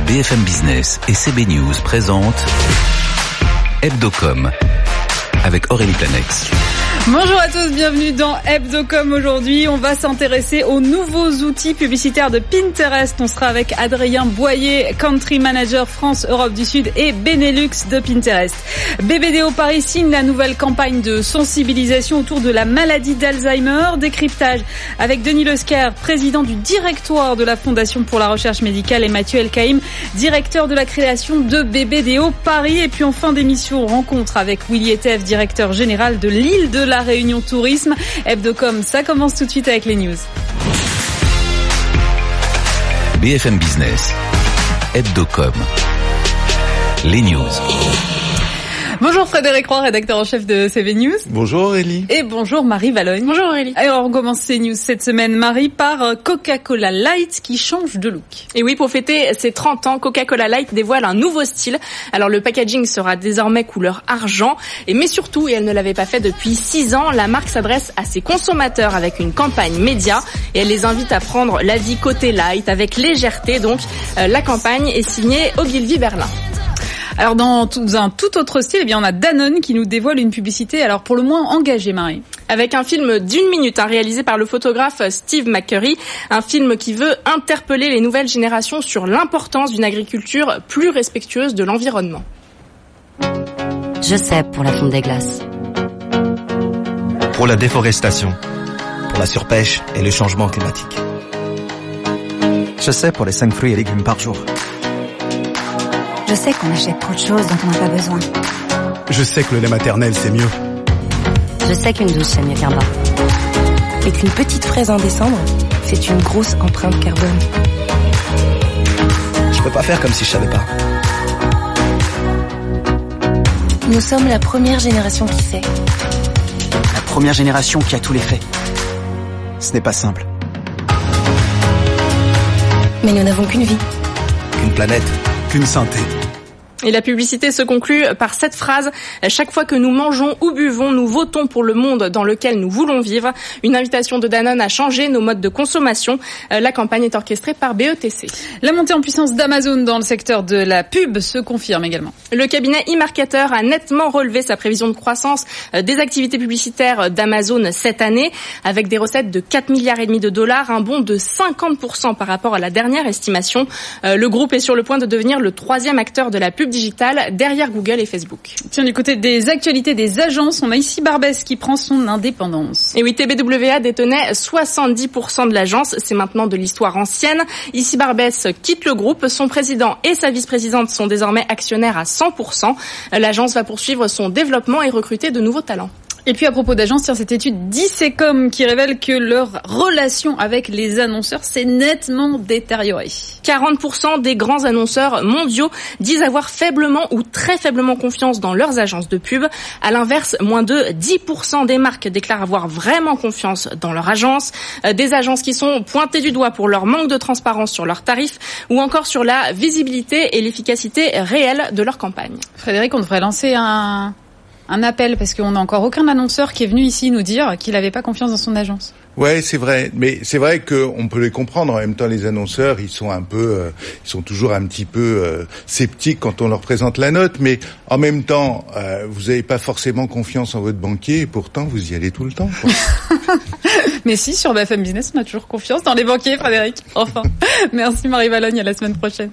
BFM Business et CB News présentent Hebdocom avec Aurélie Planex. Bonjour à tous, bienvenue dans Hebdocom. Aujourd'hui, on va s'intéresser aux nouveaux outils publicitaires de Pinterest. On sera avec Adrien Boyer, Country Manager France, Europe du Sud et Benelux de Pinterest. BBDO Paris signe la nouvelle campagne de sensibilisation autour de la maladie d'Alzheimer. Décryptage avec Denis Lesquer, président du directoire de la Fondation pour la recherche médicale, et Mathieu Elkaïm, directeur de la création de BBDO Paris. Et puis en fin d'émission, rencontre avec Willy Etef, directeur général de l'île de la Réunion Tourisme. Hebdocom, ça commence tout de suite avec les news. BFM Business, Hebdocom, les news. Bonjour Frédéric Roy, rédacteur en chef de CB News. Bonjour Aurélie. Et bonjour Marie Valogne. Bonjour Aurélie. Alors on commence ces news cette semaine, Marie, par Coca-Cola Light qui change de look. Et oui, pour fêter ses 30 ans, Coca-Cola Light dévoile un nouveau style. Alors le packaging sera désormais couleur argent. Mais surtout, et elle ne l'avait pas fait depuis 6 ans, la marque s'adresse à ses consommateurs avec une campagne média. Et elle les invite à prendre la vie côté light avec légèreté. Donc la campagne est signée Ogilvy Berlin. Alors dans un tout autre style, eh bien on a Danone qui nous dévoile une publicité, alors pour le moins engagée, Marie. Avec un film d'1 minute, réalisé par le photographe Steve McCurry, un film qui veut interpeller les nouvelles générations sur l'importance d'une agriculture plus respectueuse de l'environnement. Je sais pour la fonte des glaces. Pour la déforestation. Pour la surpêche et le changement climatique. Je sais pour les 5 fruits et légumes par jour. Je sais qu'on achète trop de choses dont on n'a pas besoin. Je sais que le lait maternel, c'est mieux. Je sais qu'une douche, c'est mieux qu'un bain. Et qu'une petite fraise en décembre, c'est une grosse empreinte carbone. Je peux pas faire comme si je savais pas. Nous sommes la première génération qui sait. La première génération qui a tous les faits. Ce n'est pas simple. Mais nous n'avons qu'une vie. Qu'une planète. Qu'une santé. Et la publicité se conclut par cette phrase: chaque fois que nous mangeons ou buvons, nous votons pour le monde dans lequel nous voulons vivre. Une invitation de Danone à changer nos modes de consommation. La campagne est orchestrée par BETC. La montée en puissance d'Amazon dans le secteur de la pub se confirme également. Le cabinet eMarketer a nettement relevé sa prévision de croissance des activités publicitaires d'Amazon cette année, avec des recettes de 4,5 milliards de dollars, un bond de 50% par rapport à la dernière estimation. Le groupe est sur le point de devenir le 3e acteur de la pub digitale derrière Google et Facebook. Tiens, du côté des actualités des agences, on a ici Barbès qui prend son indépendance. Et oui, TBWA détenait 70% de l'agence, c'est maintenant de l'histoire ancienne. Ici Barbès quitte le groupe, son président et sa vice-présidente sont désormais actionnaires à 100%. L'agence va poursuivre son développement et recruter de nouveaux talents. Et puis à propos d'agence, tiens, cette étude d'ICECOM qui révèle que leur relation avec les annonceurs s'est nettement détériorée. 40% des grands annonceurs mondiaux disent avoir faiblement ou très faiblement confiance dans leurs agences de pub. À l'inverse, moins de 10% des marques déclarent avoir vraiment confiance dans leur agence. Des agences qui sont pointées du doigt pour leur manque de transparence sur leurs tarifs ou encore sur la visibilité et l'efficacité réelle de leur campagne. Frédéric, on devrait lancer un appel, parce qu'on n'a encore aucun annonceur qui est venu ici nous dire qu'il n'avait pas confiance dans son agence. Ouais, c'est vrai, mais c'est vrai qu'on peut les comprendre. En même temps, les annonceurs, ils sont toujours un petit peu sceptiques quand on leur présente la note. Mais en même temps, vous n'avez pas forcément confiance en votre banquier, et pourtant vous y allez tout le temps, quoi. Mais si, sur BFM Business, on a toujours confiance dans les banquiers, Frédéric. Enfin, merci Marie Valogne, à la semaine prochaine.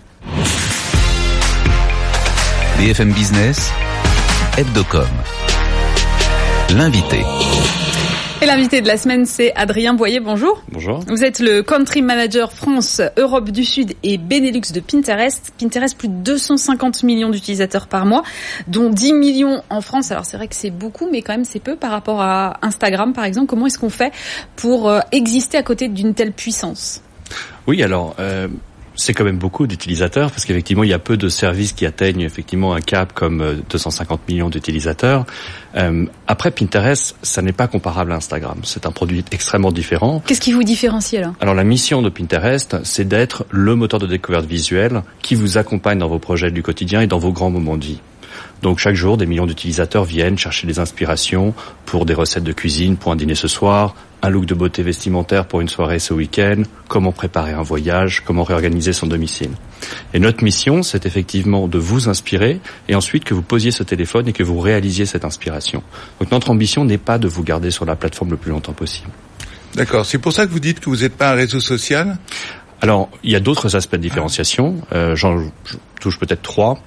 BFM Business, Hebdocom, l'invité. Et l'invité de la semaine, c'est Adrien Boyer. Bonjour. Bonjour. Vous êtes le Country Manager France, Europe du Sud et Benelux de Pinterest. Pinterest, plus de 250 millions d'utilisateurs par mois, dont 10 millions en France. Alors c'est vrai que c'est beaucoup, mais quand même c'est peu par rapport à Instagram, par exemple. Comment est-ce qu'on fait pour exister à côté d'une telle puissance ? Oui, alors... c'est quand même beaucoup d'utilisateurs parce qu'effectivement il y a peu de services qui atteignent effectivement un cap comme 250 millions d'utilisateurs. Après Pinterest, ça n'est pas comparable à Instagram. C'est un produit extrêmement différent. Qu'est-ce qui vous différencie alors ? Alors la mission de Pinterest, c'est d'être le moteur de découverte visuelle qui vous accompagne dans vos projets du quotidien et dans vos grands moments de vie. Donc chaque jour, des millions d'utilisateurs viennent chercher des inspirations pour des recettes de cuisine, pour un dîner ce soir, un look de beauté vestimentaire pour une soirée ce week-end, comment préparer un voyage, comment réorganiser son domicile. Et notre mission, c'est effectivement de vous inspirer et ensuite que vous posiez ce téléphone et que vous réalisiez cette inspiration. Donc notre ambition n'est pas de vous garder sur la plateforme le plus longtemps possible. D'accord. C'est pour ça que vous dites que vous n'êtes pas un réseau social ? Alors, il y a d'autres aspects de différenciation. J'en touche peut-être 3.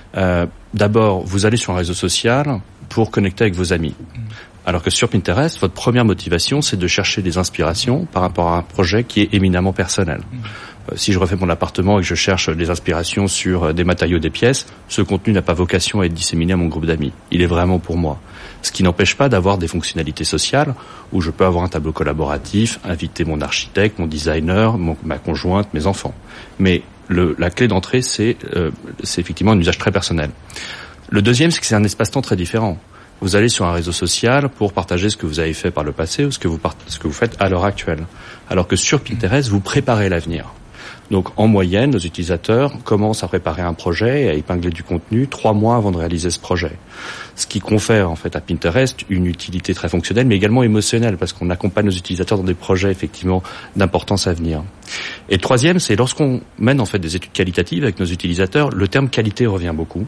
D'abord, vous allez sur un réseau social pour connecter avec vos amis. Alors que sur Pinterest, votre première motivation, c'est de chercher des inspirations par rapport à un projet qui est éminemment personnel. Si je refais mon appartement et que je cherche des inspirations sur des matériaux, des pièces, ce contenu n'a pas vocation à être disséminé à mon groupe d'amis. Il est vraiment pour moi. Ce qui n'empêche pas d'avoir des fonctionnalités sociales où je peux avoir un tableau collaboratif, inviter mon architecte, mon designer, ma conjointe, mes enfants. Mais la clé d'entrée, c'est effectivement un usage très personnel. Le deuxième, c'est que c'est un espace-temps très différent. Vous allez sur un réseau social pour partager ce que vous avez fait par le passé ou ce que vous faites à l'heure actuelle. Alors que sur Pinterest, vous préparez l'avenir. Donc, en moyenne, nos utilisateurs commencent à préparer un projet et à épingler du contenu 3 mois avant de réaliser ce projet. Ce qui confère, en fait, à Pinterest une utilité très fonctionnelle, mais également émotionnelle, parce qu'on accompagne nos utilisateurs dans des projets, effectivement, d'importance à venir. Et le troisième, c'est lorsqu'on mène, en fait, des études qualitatives avec nos utilisateurs, le terme qualité revient beaucoup.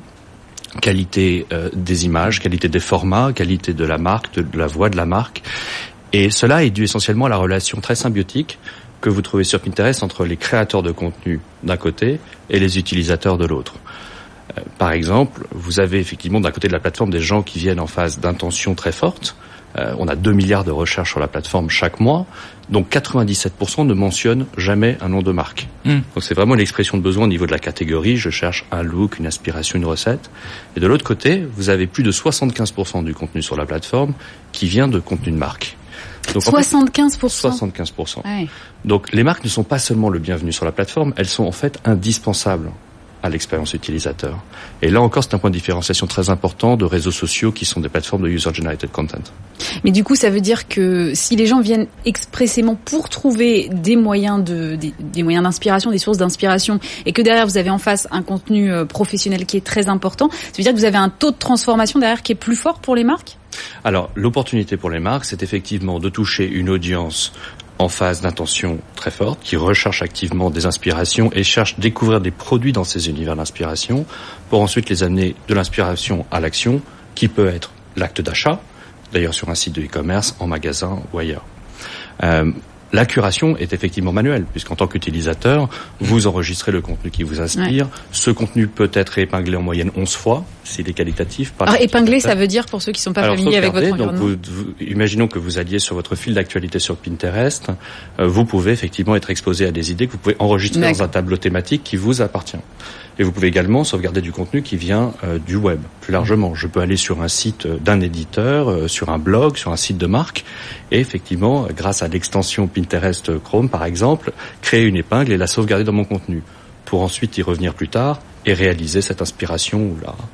Qualité des images, qualité des formats, qualité de la marque, de la voix de la marque. Et cela est dû essentiellement à la relation très symbiotique que vous trouvez sur Pinterest entre les créateurs de contenu d'un côté et les utilisateurs de l'autre. Par exemple, vous avez effectivement d'un côté de la plateforme des gens qui viennent en phase d'intention très forte. On a 2 milliards de recherches sur la plateforme chaque mois, donc 97% ne mentionnent jamais un nom de marque. Donc c'est vraiment l'expression de besoin au niveau de la catégorie, je cherche un look, une inspiration, une recette. Et de l'autre côté, vous avez plus de 75% du contenu sur la plateforme qui vient de contenu de marque. Donc, 75%. 75%. Ouais. Donc les marques ne sont pas seulement le bienvenu sur la plateforme, elles sont en fait indispensables à l'expérience utilisateur. Et là encore, c'est un point de différenciation très important de réseaux sociaux qui sont des plateformes de user-generated content. Mais du coup, ça veut dire que si les gens viennent expressément pour trouver des moyens d'inspiration, des sources d'inspiration, et que derrière vous avez en face un contenu professionnel qui est très important, ça veut dire que vous avez un taux de transformation derrière qui est plus fort pour les marques ? Alors, l'opportunité pour les marques, c'est effectivement de toucher une audience en phase d'intention très forte, qui recherche activement des inspirations et cherche à découvrir des produits dans ces univers d'inspiration pour ensuite les amener de l'inspiration à l'action, qui peut être l'acte d'achat, d'ailleurs sur un site de e-commerce, en magasin ou ailleurs. La curation est effectivement manuelle, puisqu'en tant qu'utilisateur, vous enregistrez le contenu qui vous inspire. Ouais. Ce contenu peut être épinglé en moyenne 11 fois, s'il est qualitatif. Alors épinglé, ça veut dire, pour ceux qui ne sont pas familiers avec votre environnement. Donc imaginons que vous alliez sur votre fil d'actualité sur Pinterest, vous pouvez effectivement être exposé à des idées que vous pouvez enregistrer dans un tableau thématique qui vous appartient. Et vous pouvez également sauvegarder du contenu qui vient du web, plus largement. Je peux aller sur un site d'un éditeur, sur un blog, sur un site de marque, et effectivement, grâce à l'extension Pinterest Chrome, par exemple, créer une épingle et la sauvegarder dans mon contenu, pour ensuite y revenir plus tard et réaliser cette inspiration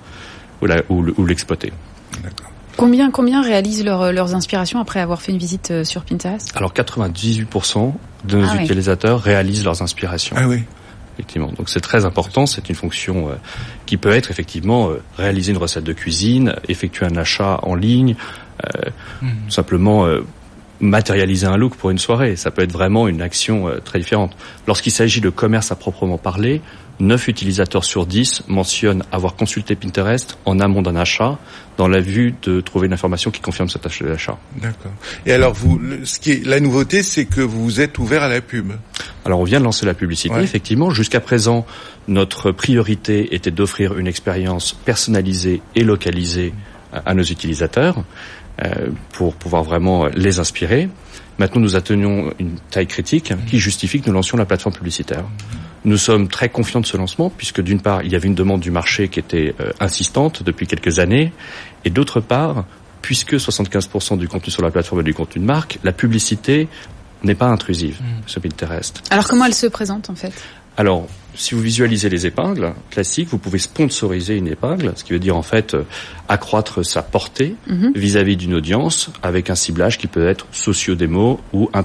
ou l'exploiter. D'accord. Combien réalisent leurs inspirations après avoir fait une visite sur Pinterest ? Alors 98% de nos utilisateurs réalisent leurs inspirations. Ah oui. Effectivement. Donc c'est très important, c'est une fonction qui peut être effectivement réaliser une recette de cuisine, effectuer un achat en ligne, simplement matérialiser un look pour une soirée. Ça peut être vraiment une action très différente. Lorsqu'il s'agit de commerce à proprement parler, 9 utilisateurs sur 10 mentionnent avoir consulté Pinterest en amont d'un achat dans la vue de trouver une information qui confirme cet achat. D'accord. Et alors la nouveauté, c'est que vous êtes ouvert à la pub. Alors on vient de lancer la publicité, effectivement. Jusqu'à présent, notre priorité était d'offrir une expérience personnalisée et localisée à nos utilisateurs pour pouvoir vraiment les inspirer. Maintenant, nous atteignons une taille critique qui justifie que nous lancions la plateforme publicitaire. Nous sommes très confiants de ce lancement puisque d'une part, il y avait une demande du marché qui était insistante depuis quelques années et d'autre part, puisque 75% du contenu sur la plateforme est du contenu de marque, la publicité n'est pas intrusive sur Pinterest. Alors comment elle se présente en fait ? Alors, si vous visualisez les épingles classiques, vous pouvez sponsoriser une épingle, ce qui veut dire en fait accroître sa portée vis-à-vis d'une audience avec un ciblage qui peut être socio-démo ou intérêt.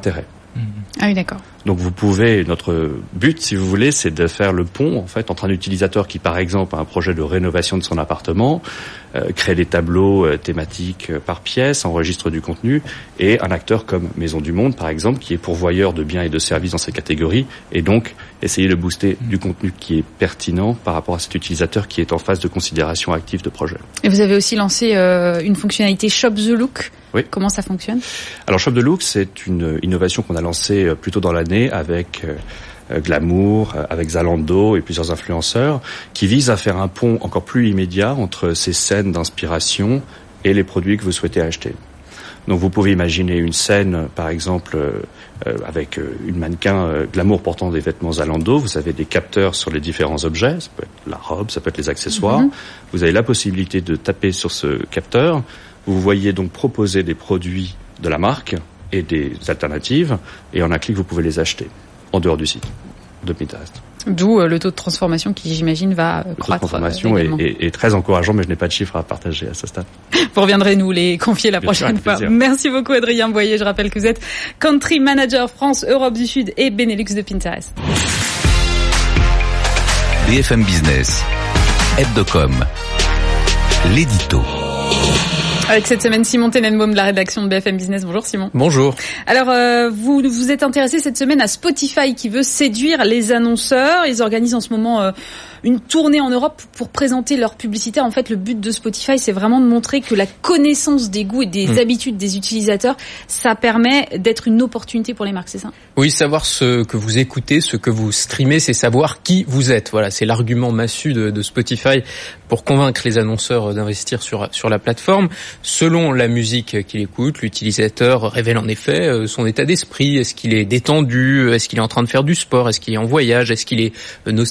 Ah oui, d'accord. Donc notre but, si vous voulez, c'est de faire le pont, en fait, entre un utilisateur qui, par exemple, a un projet de rénovation de son appartement, crée des tableaux thématiques par pièce, enregistre du contenu, et un acteur comme Maisons du Monde, par exemple, qui est pourvoyeur de biens et de services dans ces catégories, et donc essayer de booster du contenu qui est pertinent par rapport à cet utilisateur qui est en phase de considération active de projet. Et vous avez aussi lancé une fonctionnalité Shop the Look. Oui. Comment ça fonctionne ? Alors Shop the Look, c'est une innovation qu'on a lancée plus tôt dans l'année avec Glamour, avec Zalando et plusieurs influenceurs, qui vise à faire un pont encore plus immédiat entre ces scènes d'inspiration et les produits que vous souhaitez acheter. Donc vous pouvez imaginer une scène, par exemple, avec une mannequin Glamour portant des vêtements Zalando. Vous avez des capteurs sur les différents objets, ça peut être la robe, ça peut être les accessoires. Vous avez la possibilité de taper sur ce capteur. Vous voyez donc proposer des produits de la marque et des alternatives, et en un clic, vous pouvez les acheter en dehors du site de Pinterest. D'où le taux de transformation qui, j'imagine, va croître. Le taux de transformation est très encourageant, mais je n'ai pas de chiffres à partager à ce stade. Vous reviendrez nous les confier la prochaine fois. Merci beaucoup, Adrien Boyer. Je rappelle que vous êtes Country Manager France, Europe du Sud et Benelux de Pinterest. BFM Business, Hebdocom, l'édito. Avec cette semaine Simon Tenenbaum de la rédaction de BFM Business. Bonjour Simon. Bonjour. Alors vous vous êtes intéressé cette semaine à Spotify qui veut séduire les annonceurs. Ils organisent en ce moment une tournée en Europe pour présenter leurs publicitaires. En fait, le but de Spotify, c'est vraiment de montrer que la connaissance des goûts et des habitudes des utilisateurs, ça permet d'être une opportunité pour les marques, c'est ça ? Oui, savoir ce que vous écoutez, ce que vous streamez, c'est savoir qui vous êtes. Voilà, c'est l'argument massu de Spotify pour convaincre les annonceurs d'investir sur la plateforme. Selon la musique qu'il écoute, l'utilisateur révèle en effet son état d'esprit. Est-ce qu'il est détendu ? Est-ce qu'il est en train de faire du sport ? Est-ce qu'il est en voyage ? Est-ce qu'il est nostalgique ?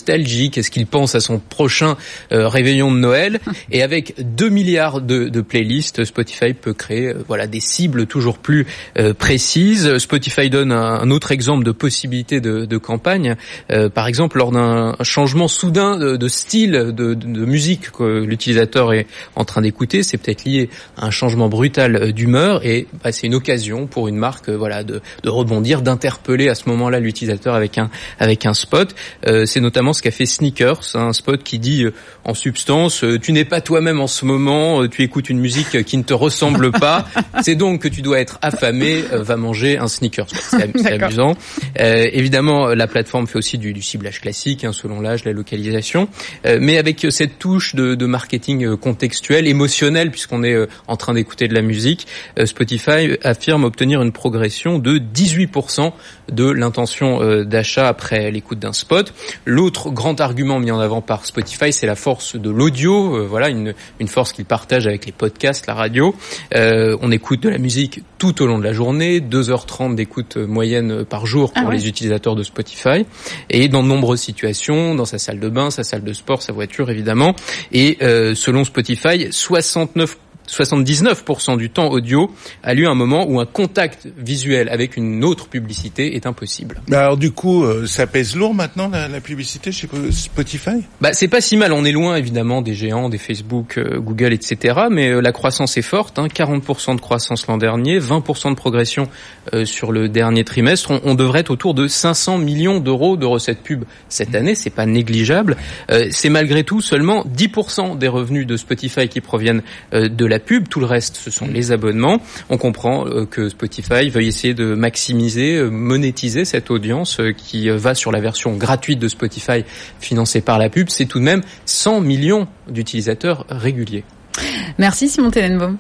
Est-ce qu'il pense à son prochain réveillon de Noël? Et avec 2 milliards de playlists, Spotify peut créer des cibles toujours plus précises. Spotify donne un autre exemple de possibilité de campagne. Par exemple, lors d'un changement soudain de style de musique que l'utilisateur est en train d'écouter, c'est peut-être lié à un changement brutal d'humeur et c'est une occasion pour une marque de rebondir, d'interpeller à ce moment-là l'utilisateur avec un spot. C'est notamment ce qu'a fait Sneakers, un spot qui dit en substance tu n'es pas toi-même en ce moment, tu écoutes une musique qui ne te ressemble pas, c'est donc que tu dois être affamé, va manger un Sneakers. C'est amusant. Évidemment, la plateforme fait aussi du ciblage classique selon l'âge, la localisation, mais avec cette touche de marketing contextuel, émotionnel, puisqu'on est en train d'écouter de la musique. Spotify affirme obtenir une progression de 18% de l'intention d'achat après l'écoute d'un spot. L'autre grand argument mis en avant par Spotify, c'est la force de l'audio. Une force qu'il partage avec les podcasts, la radio. On écoute de la musique tout au long de la journée, 2h30 d'écoute moyenne par jour pour les utilisateurs de Spotify. Et dans de nombreuses situations, dans sa salle de bain, sa salle de sport, sa voiture évidemment. Et selon Spotify, 79% du temps audio a lieu à un moment où un contact visuel avec une autre publicité est impossible. Alors du coup, ça pèse lourd maintenant la publicité chez Spotify ? C'est pas si mal, on est loin évidemment des géants, des Facebook, Google, etc. Mais la croissance est forte, 40% de croissance l'an dernier, 20% de progression sur le dernier trimestre. On devrait être autour de 500 millions d'euros de recettes pub cette année, c'est pas négligeable. C'est malgré tout seulement 10% des revenus de Spotify qui proviennent de la pub, tout le reste ce sont les abonnements. On comprend que Spotify veuille essayer de maximiser, monétiser cette audience qui va sur la version gratuite de Spotify financée par la pub. C'est tout de même 100 millions d'utilisateurs réguliers. Merci Simon Tenenbaum.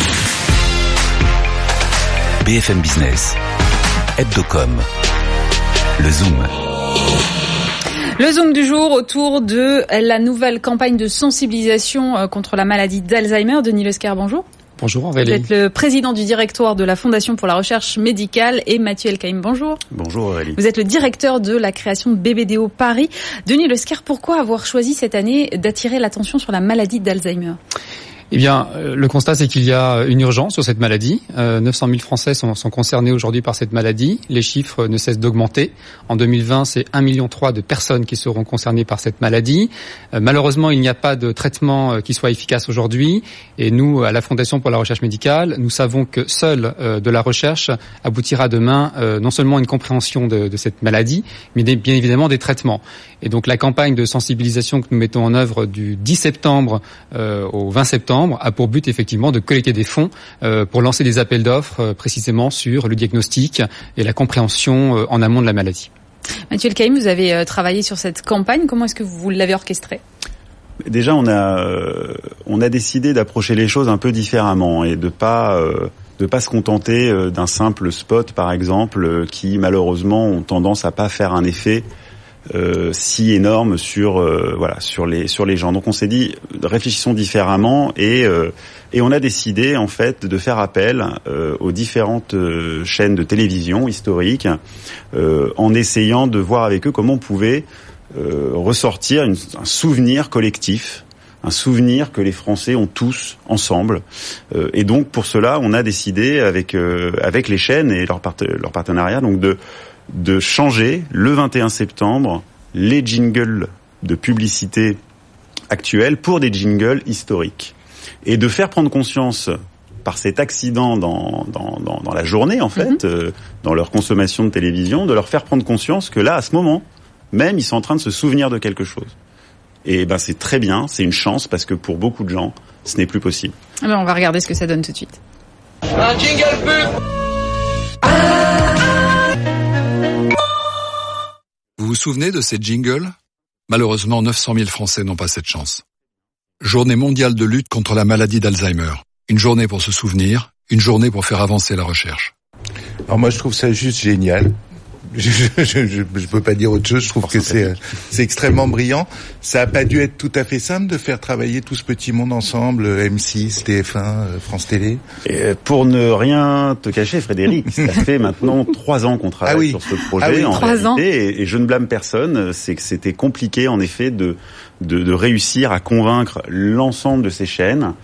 BFM Business, Hebdocom, le Zoom. Le Zoom du jour autour de la nouvelle campagne de sensibilisation contre la maladie d'Alzheimer. Denis Lescar, bonjour. Bonjour Aurélie. Vous êtes le président du directoire de la Fondation pour la recherche médicale et Mathieu Elkaïm, bonjour. Bonjour Aurélie. Vous êtes le directeur de la création de BBDO Paris. Denis Lescar, pourquoi avoir choisi cette année d'attirer l'attention sur la maladie d'Alzheimer ? Eh bien, le constat, c'est qu'il y a une urgence sur cette maladie. 900 000 Français sont concernés aujourd'hui par cette maladie. Les chiffres ne cessent d'augmenter. En 2020, c'est 1,3 million de personnes qui seront concernées par cette maladie. Malheureusement, il n'y a pas de traitement qui soit efficace aujourd'hui. Et nous, à la Fondation pour la recherche médicale, nous savons que seule de la recherche aboutira demain non seulement une compréhension de cette maladie, mais bien évidemment des traitements. Et donc la campagne de sensibilisation que nous mettons en œuvre du 10 septembre au 20 septembre a pour but effectivement de collecter des fonds pour lancer des appels d'offres précisément sur le diagnostic et la compréhension en amont de la maladie. Mathieu Elkaïm, vous avez travaillé sur cette campagne. Comment est-ce que vous l'avez orchestrée ? Déjà, on a décidé d'approcher les choses un peu différemment et de pas se contenter d'un simple spot, par exemple, qui malheureusement ont tendance à pas faire un effet si énorme sur les gens. Donc on s'est dit réfléchissons différemment et on a décidé en fait de faire appel aux différentes chaînes de télévision historiques en essayant de voir avec eux comment on pouvait ressortir un souvenir collectif, un souvenir que les Français ont tous ensemble. Et donc pour cela, on a décidé avec les chaînes et leur partenariat donc de changer le 21 septembre les jingles de publicité actuels pour des jingles historiques et de faire prendre conscience par cet accident dans la journée en fait, dans leur consommation de télévision, de leur faire prendre conscience que là à ce moment même ils sont en train de se souvenir de quelque chose. Et ben c'est très bien, c'est une chance parce que pour beaucoup de gens ce n'est plus possible. Alors on va regarder ce que ça donne tout de suite. Un jingle pub. Vous vous souvenez de ces jingles ? Malheureusement, 900 000 Français n'ont pas cette chance. Journée mondiale de lutte contre la maladie d'Alzheimer. Une journée pour se souvenir, une journée pour faire avancer la recherche. Alors moi, je trouve ça juste génial. Je peux pas dire autre chose. Je trouve que c'est extrêmement brillant. Ça a pas dû être tout à fait simple de faire travailler tout ce petit monde ensemble, M6, TF1, France Télé. Et pour ne rien te cacher, Frédéric, ça fait maintenant 3 ans qu'on travaille sur ce projet en réalité, et je ne blâme personne. C'est que c'était compliqué en effet de réussir à convaincre l'ensemble de ces chaînes.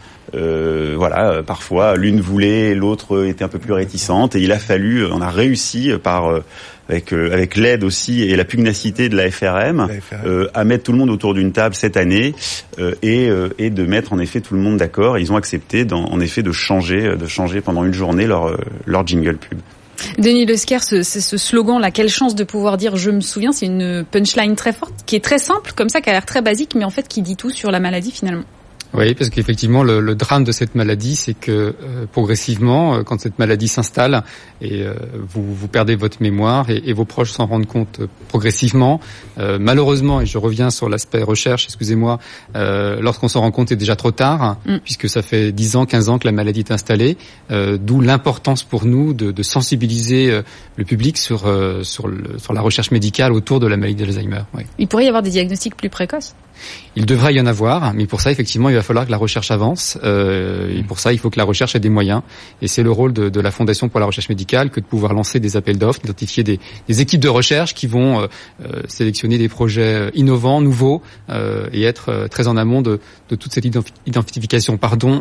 Parfois l'une voulait, l'autre était un peu plus réticente, et on a réussi avec l'aide aussi et la pugnacité de la FRM, à mettre tout le monde autour d'une table cette année et de mettre en effet tout le monde d'accord. Et ils ont accepté en effet de changer pendant une journée leur jingle pub. Denis Lesquer, ce slogan là, quelle chance de pouvoir dire je me souviens, c'est une punchline très forte qui est très simple comme ça, qui a l'air très basique, mais en fait qui dit tout sur la maladie finalement. Oui, parce qu'effectivement, le drame de cette maladie, c'est que progressivement, quand cette maladie s'installe, et vous perdez votre mémoire et vos proches s'en rendent compte progressivement. Malheureusement, et je reviens sur l'aspect recherche, excusez-moi, lorsqu'on s'en rend compte, c'est déjà trop tard, puisque ça fait 10 ans, 15 ans que la maladie est installée. D'où l'importance pour nous de sensibiliser le public sur la recherche médicale autour de la maladie d'Alzheimer. Oui. Il pourrait y avoir des diagnostics plus précoces ? Il devrait y en avoir, mais pour ça, effectivement, il va falloir que la recherche avance. Et pour ça, il faut que la recherche ait des moyens. Et c'est le rôle de la Fondation pour la recherche médicale que de pouvoir lancer des appels d'offres, d'identifier des équipes de recherche qui vont sélectionner des projets innovants, nouveaux, et être très en amont de toute cette identification,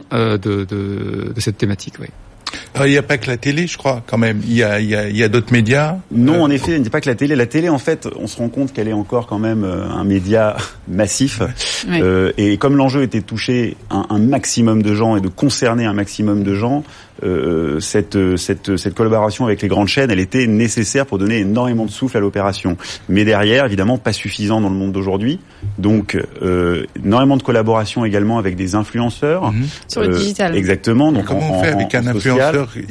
de cette thématique. Oui. Alors, il n'y a pas que la télé, je crois, quand même. Il y a d'autres médias. Non, en effet, il n'y a pas que la télé. La télé, en fait, on se rend compte qu'elle est encore quand même un média massif. Oui. Et comme l'enjeu était de toucher un maximum de gens et de concerner un maximum de gens, cette collaboration avec les grandes chaînes, elle était nécessaire pour donner énormément de souffle à l'opération. Mais derrière, évidemment, pas suffisant dans le monde d'aujourd'hui. Donc, énormément de collaboration également avec des influenceurs. Sur le digital. Exactement. Donc, comment on fait avec un influenceur?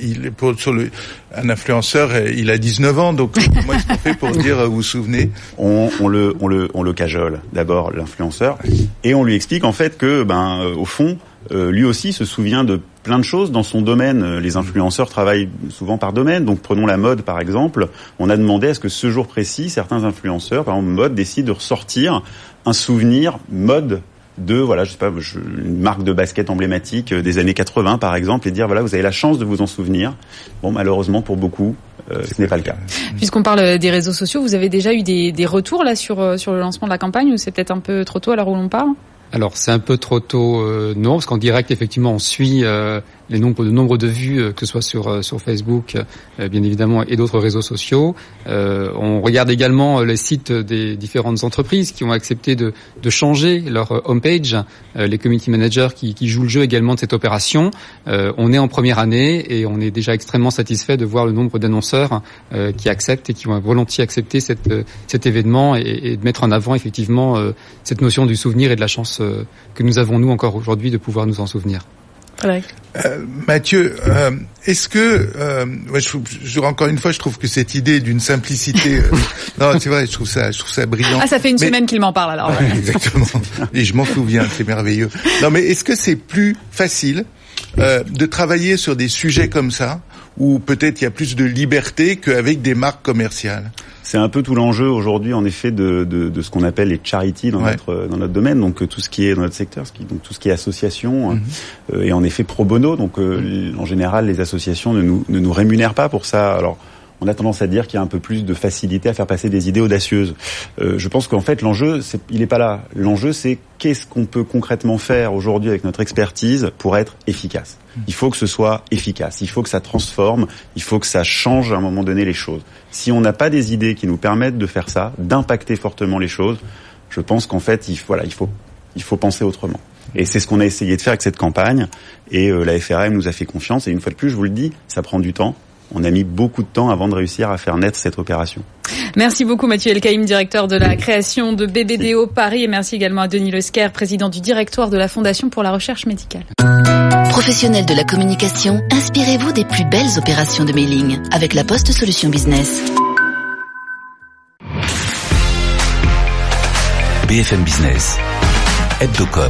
Un influenceur, il a 19 ans, donc comment est-ce qu'on fait pour dire, vous vous souvenez? On le cajole, d'abord, l'influenceur, et on lui explique en fait que, au fond, lui aussi se souvient de plein de choses dans son domaine. Les influenceurs travaillent souvent par domaine. Donc prenons la mode par exemple. On a demandé à ce que ce jour précis, certains influenceurs, par exemple mode, décident de ressortir un souvenir mode de, une marque de basket emblématique des années 80 par exemple, et dire vous avez la chance de vous en souvenir. Bon, malheureusement pour beaucoup, ce n'est pas le cas. Puisqu'on parle des réseaux sociaux, vous avez déjà eu des retours là sur le lancement de la campagne, ou c'est peut-être un peu trop tôt à l'heure où l'on parle? Alors c'est un peu trop tôt, non, parce qu'en direct effectivement on suit le nombre de vues, que ce soit sur Facebook, bien évidemment, et d'autres réseaux sociaux. On regarde également les sites des différentes entreprises qui ont accepté de changer leur homepage, les community managers qui jouent le jeu également de cette opération. On est en première année et on est déjà extrêmement satisfait de voir le nombre d'annonceurs qui acceptent et qui ont volontiers accepté cet événement et de mettre en avant effectivement cette notion du souvenir et de la chance que nous avons nous encore aujourd'hui de pouvoir nous en souvenir. Mathieu, est-ce que encore une fois, je trouve que cette idée d'une simplicité, non, c'est vrai, je trouve ça brillant. Ah, ça fait une semaine qu'il m'en parle alors. Ouais. Exactement. Et je m'en souviens, c'est merveilleux. Non, mais est-ce que c'est plus facile de travailler sur des sujets comme ça, où peut-être il y a plus de liberté qu'avec des marques commerciales? C'est un peu tout l'enjeu aujourd'hui, en effet, de ce qu'on appelle les charities dans notre domaine, donc tout ce qui est dans notre secteur, donc tout ce qui est association, et en effet pro bono. Donc en général, les associations ne nous rémunèrent pas pour ça. Alors on a tendance à dire qu'il y a un peu plus de facilité à faire passer des idées audacieuses. Je pense qu'en fait l'enjeu, il n'est pas là. L'enjeu, c'est qu'est-ce qu'on peut concrètement faire aujourd'hui avec notre expertise pour être efficace. Il faut que ce soit efficace, il faut que ça transforme, il faut que ça change à un moment donné les choses. Si on n'a pas des idées qui nous permettent de faire ça, d'impacter fortement les choses, je pense qu'en fait, il faut penser autrement. Et c'est ce qu'on a essayé de faire avec cette campagne. Et la FRM nous a fait confiance. Et une fois de plus, je vous le dis, ça prend du temps. On a mis beaucoup de temps avant de réussir à faire naître cette opération. Merci beaucoup Mathieu Elkaïm, directeur de la création de BBDO Paris, et merci également à Denis Lesquer, président du directoire de la Fondation pour la recherche médicale. Professionnels de la communication, inspirez-vous des plus belles opérations de mailing avec la Poste Solutions Business. BFM Business, Hebdocom,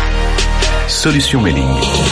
Solutions Mailing.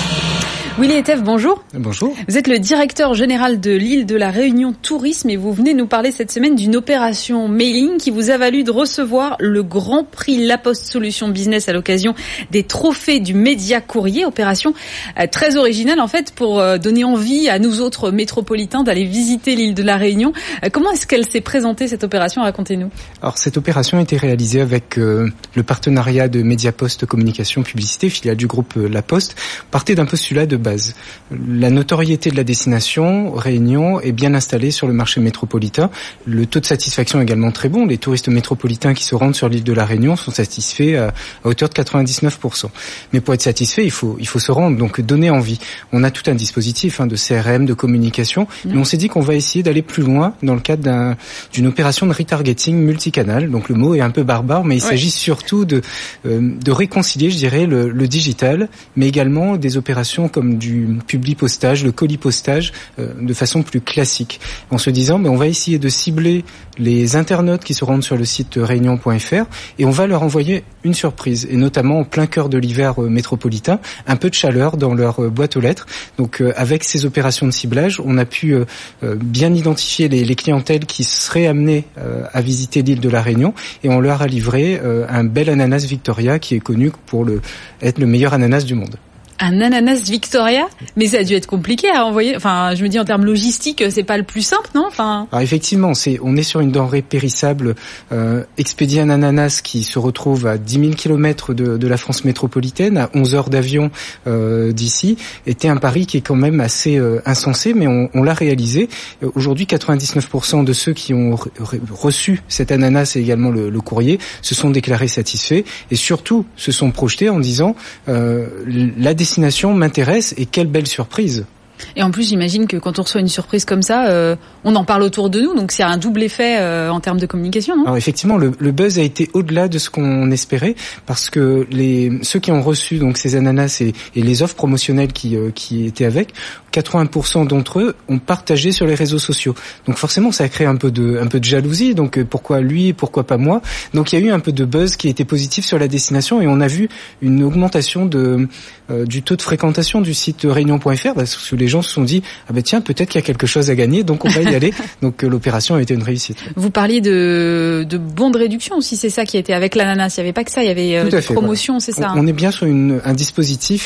Willy Etef, bonjour. Bonjour. Vous êtes le directeur général de l'île de la Réunion Tourisme et vous venez nous parler cette semaine d'une opération mailing qui vous a valu de recevoir le Grand Prix La Poste Solutions Business à l'occasion des trophées du Média Courrier. Opération très originale en fait pour donner envie à nous autres métropolitains d'aller visiter l'île de la Réunion. Comment est-ce qu'elle s'est présentée cette opération? Racontez-nous. Alors cette opération a été réalisée avec le partenariat de Mediapost Communication Publicité, filiale du groupe La Poste. Partez d'un postulat de base. La notoriété de la destination Réunion est bien installée sur le marché métropolitain. Le taux de satisfaction est également très bon. Les touristes métropolitains qui se rendent sur l'île de la Réunion sont satisfaits à hauteur de 99%. Mais pour être satisfait, il faut se rendre, donc donner envie. On a tout un dispositif de CRM, de communication, mais on s'est dit qu'on va essayer d'aller plus loin dans le cadre d'une opération de retargeting multicanal. Donc le mot est un peu barbare, mais il s'agit surtout de réconcilier, je dirais, le digital, mais également des opérations comme du publipostage, le colis-postage, de façon plus classique. En se disant, on va essayer de cibler les internautes qui se rendent sur le site réunion.fr et on va leur envoyer une surprise, et notamment en plein cœur de l'hiver métropolitain, un peu de chaleur dans leur boîte aux lettres. Donc avec ces opérations de ciblage, on a pu bien identifier les clientèles qui seraient amenées à visiter l'île de la Réunion et on leur a livré un bel ananas Victoria qui est connu pour être le meilleur ananas du monde. Un ananas Victoria? Mais ça a dû être compliqué à envoyer. Enfin, je me dis en termes logistiques, c'est pas le plus simple, non? Alors effectivement, on est sur une denrée périssable. Expédier un ananas qui se retrouve à 10 000 kilomètres de la France métropolitaine, à 11 heures d'avion d'ici, était un pari qui est quand même assez insensé, mais on l'a réalisé. Aujourd'hui, 99% de ceux qui ont reçu cet ananas et également le courrier se sont déclarés satisfaits et surtout se sont projetés en disant la destination m'intéresse et quelle belle surprise. Et en plus, j'imagine que quand on reçoit une surprise comme ça, on en parle autour de nous, donc c'est un double effet en termes de communication, non? Alors effectivement, le buzz a été au-delà de ce qu'on espérait, parce que ceux qui ont reçu donc ces ananas et les offres promotionnelles qui étaient avec, 80% d'entre eux ont partagé sur les réseaux sociaux. Donc forcément, ça a créé un peu de jalousie. Donc pourquoi lui, pourquoi pas moi? Donc il y a eu un peu de buzz qui était positif sur la destination et on a vu une augmentation du taux de fréquentation du site réunion.fr parce que les gens se sont dit tiens, peut-être qu'il y a quelque chose à gagner, donc on va y aller. Donc l'opération a été une réussite. Vous parliez de bons de réduction aussi, c'est ça qui a été avec l'ananas. Il n'y avait pas que ça, il y avait des promotions, voilà. C'est ça. On est bien sur un dispositif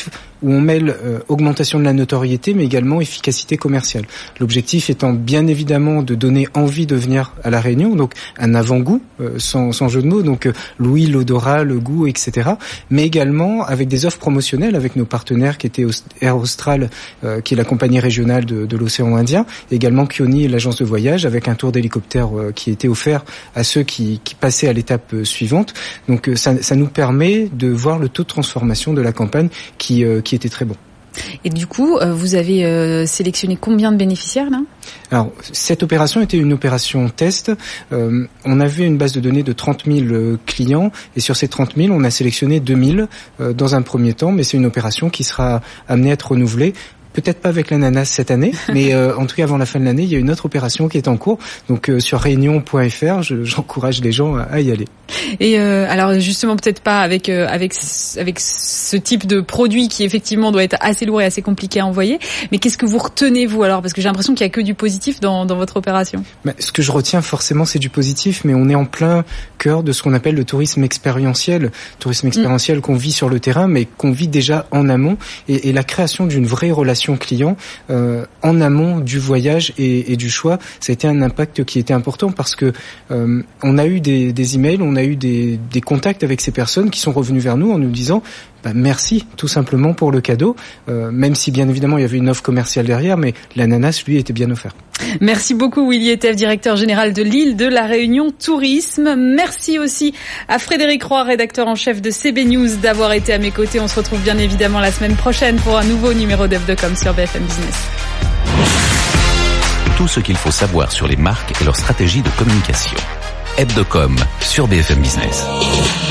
où on mêle augmentation de la notoriété, mais également efficacité commerciale. L'objectif étant bien évidemment de donner envie de venir à la Réunion, donc un avant-goût, sans jeu de mots, donc l'ouïe, l'odorat, le goût, etc. Mais également avec des offres promotionnelles avec nos partenaires qui étaient Air Austral, qui est la compagnie régionale de l'océan Indien, et également Kioni, l'agence de voyage, avec un tour d'hélicoptère qui était offert à ceux qui passaient à l'étape suivante. Donc ça nous permet de voir le taux de transformation de la campagne qui était très bon. Et du coup, vous avez sélectionné combien de bénéficiaires là ? Alors, cette opération était une opération test. On avait une base de données de 30 000 clients et sur ces 30 000, on a sélectionné 2 000 dans un premier temps, mais c'est une opération qui sera amenée à être renouvelée. Peut-être pas avec l'ananas cette année, mais en tout cas avant la fin de l'année, il y a une autre opération qui est en cours. Donc sur réunion.fr, j'encourage les gens à y aller. Et alors justement peut-être pas avec ce type de produit qui effectivement doit être assez lourd et assez compliqué à envoyer, mais qu'est-ce que vous retenez vous alors, parce que j'ai l'impression qu'il y a que du positif dans votre opération. Ce que je retiens forcément c'est du positif, mais on est en plein cœur de ce qu'on appelle le tourisme expérientiel qu'on vit sur le terrain, mais qu'on vit déjà en amont, et la création d'une vraie relation client en amont du voyage et du choix, ça a été un impact qui était important parce que on a eu des emails, on a eu des contacts avec ces personnes qui sont revenues vers nous en nous disant merci tout simplement pour le cadeau, même si bien évidemment il y avait une offre commerciale derrière, mais l'ananas lui était bien offert. Merci beaucoup Willy Etef, directeur général de l'île de la Réunion Tourisme. Merci aussi à Frédéric Roy, rédacteur en chef de CB News, d'avoir été à mes côtés. On se retrouve bien évidemment la semaine prochaine pour un nouveau numéro d'Hebdocom sur BFM Business. Tout ce qu'il faut savoir sur les marques et leur stratégie de communication. Hebdocom sur BFM Business.